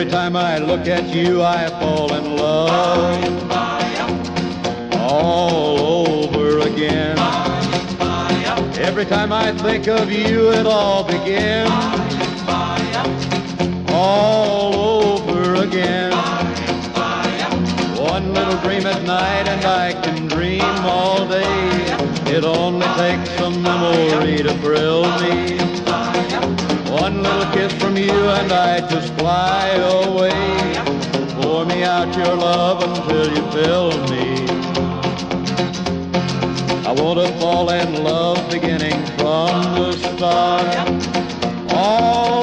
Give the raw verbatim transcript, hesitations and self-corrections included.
Every time I look at you, I fall in love all over again. Every time I think of you, it all begins all over again. One little dream at night and I can dream all day. It only takes a memory to thrill me. One little kiss from you and I just fly away. Pour me out your love until you fill me. I want to fall in love beginning from the start. All